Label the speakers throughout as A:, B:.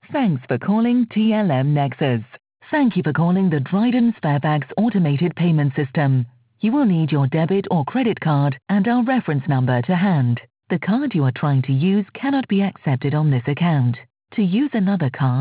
A: Thanks for calling TLM Nexus. Thank you for calling the Dryden Sparebags automated payment system. You will need your debit or credit card and our reference number to hand. The card you are trying to use cannot be accepted on this account. To use another card,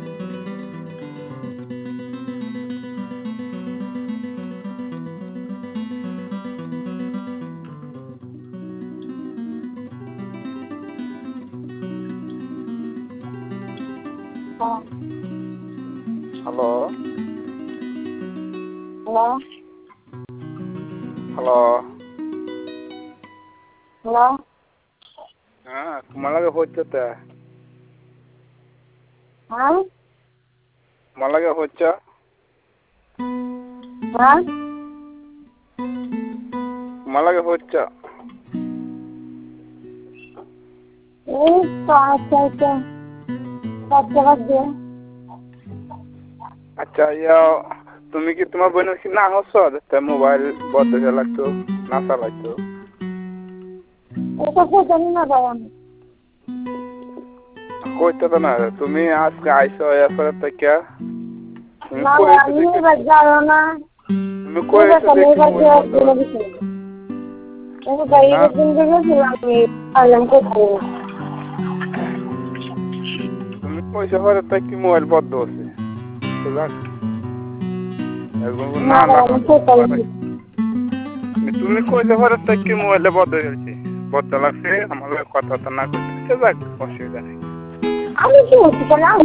B: Hello?
C: Hello?
B: Hello?
C: Hello?
B: Malaga hojjata?
C: Huh?
B: Malaga hojja?
C: Huh?
B: Malaga hojja? আচ্ছা ইয়া তুমি কি তোমার বোনের কি না হচ্ছ যাতে mobile বদলে লাগতো না চালাইতো কইতে তো না তুমি আজকে আইসো এরপরে থেকে তুমি কইছো পরে তো কি মোবাইল বন্ধ আছে তুমি কইছো পরে তো কি মোবাইলে বদলে গেছে বদলা লাগছে আমার কথা তো না করতে যাক অসুবিধা নেই
C: আমি কি হচ্ছে